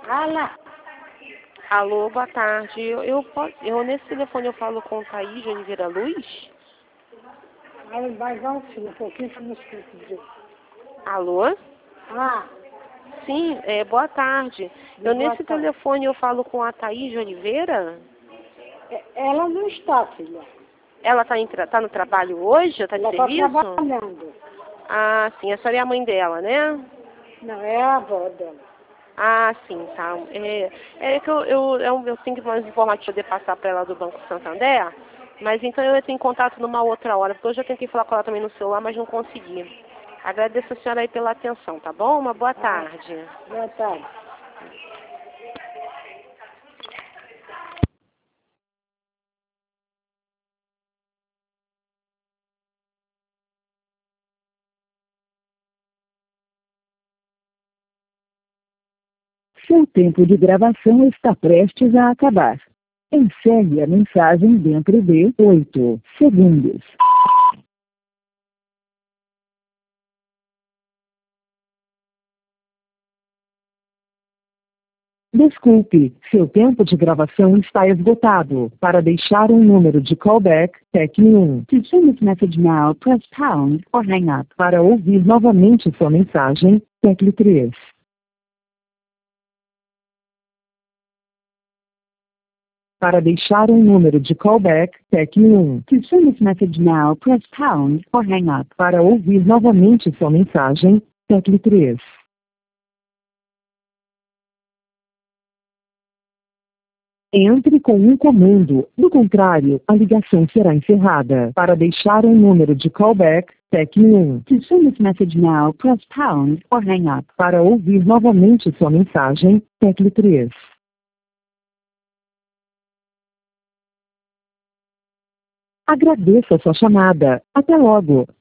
Fala. Alô, boa tarde. Nesse telefone eu falo com Thaís de Oliveira Luz? Fala mais alto, um pouquinho que eu não escuto direito. Alô? Ah, Sim, boa tarde. boa Nesse tarde. telefone eu falo com a Thaís de Oliveira? Ela não está, filha. Ela tá no trabalho hoje? Tá de Ela está serviço? trabalhando. Ah, sim. A senhora é a mãe dela, né? Não, é a avó dela. Ah, sim, tá. É que eu tenho que mais informações poder passar para ela do Banco Santander, mas então eu entro em contato numa outra hora, porque eu já tentei falar com ela também no celular, mas não consegui. Agradeço a senhora aí pela atenção, tá bom? Uma boa tarde. Boa tarde. Seu tempo de gravação está prestes a acabar. Encerre a mensagem dentro de 8 segundos. Desculpe, seu tempo de gravação está esgotado. Para deixar um número de callback, tecle 1. To send this message now, press pound or hang up. Para ouvir novamente sua mensagem, tecle 3. Para deixar um número de callback, tecle 1. To send this message now, press pound or hang up. Para ouvir novamente sua mensagem, tecle 3. Entre com um comando, do contrário, a ligação será encerrada. Para deixar um número de callback, tecle 1. To send this message now, press pound or hang up. Para ouvir novamente sua mensagem, tecle 3. Agradeço a sua chamada. Até logo.